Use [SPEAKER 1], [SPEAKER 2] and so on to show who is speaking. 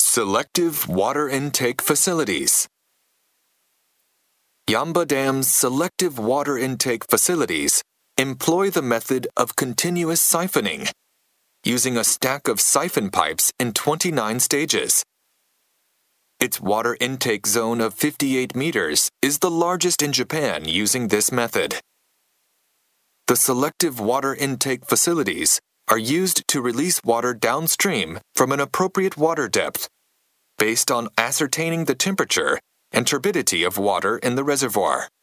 [SPEAKER 1] Selective water intake facilities. Yamba Dam's selective water intake facilities employ the method of continuous siphoning, using a stack of siphon pipes in 29 stages. Its water intake zone of 58 meters is the largest in Japan using this method. The selective water intake facilities are used to release water downstream from an appropriate water depth, based on ascertaining the temperature and turbidity of water in the reservoir.